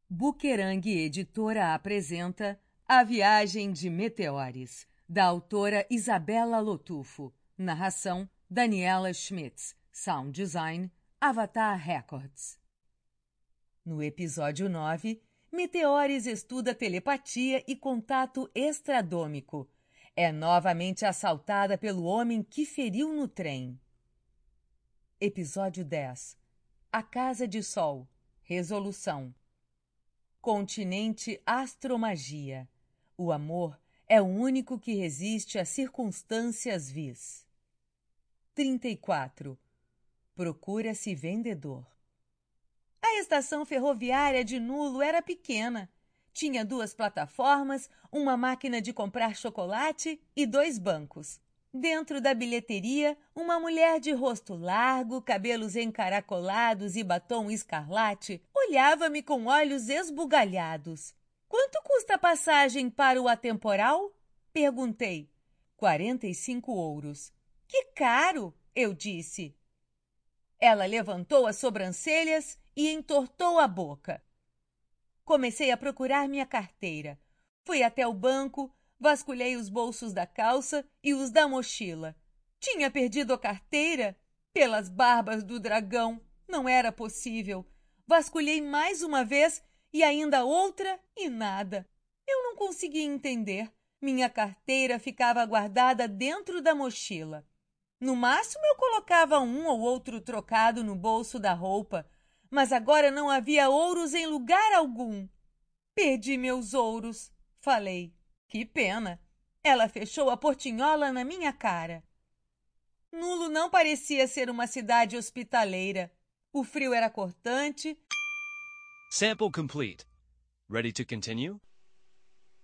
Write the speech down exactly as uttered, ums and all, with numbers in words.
Buquerang Editora apresenta A Viagem de Meteores, da autora Isabela Lotufo. Narração Daniela Schmitz. Sound Design Avatar Records. No episódio nove, Meteores estuda telepatia e contato extradômico. É novamente assaltada pelo homem que feriu no trem. Episódio dez. A Casa de Sol. Resolução. Continente Astromagia. O amor é o único que resiste às circunstâncias vis. trinta e quatro. Procura-se vendedor. A estação ferroviária de Nulo era pequena. Tinha duas plataformas, uma máquina de comprar chocolate e dois bancos. Dentro da bilheteria, uma mulher de rosto largo, cabelos encaracolados e batom escarlate olhava-me com olhos esbugalhados. — Quanto custa a passagem para o atemporal? Perguntei. Quarenta e cinco ouros. — Que caro! Eu disse. Ela levantou as sobrancelhas e entortou a boca. Comecei a procurar minha carteira. Fui até o banco, vasculhei os bolsos da calça e os da mochila. Tinha perdido a carteira? Pelas barbas do dragão, não era possível. Vasculhei mais uma vez e ainda outra e nada. Eu não conseguia entender. Minha carteira ficava guardada dentro da mochila. No máximo eu colocava um ou outro trocado no bolso da roupa, mas agora não havia ouros em lugar algum. Perdi meus ouros, falei. Que pena! Ela fechou a portinhola na minha cara. Nulo não parecia ser uma cidade hospitaleira. O frio era cortante. Sample complete. Ready to continue?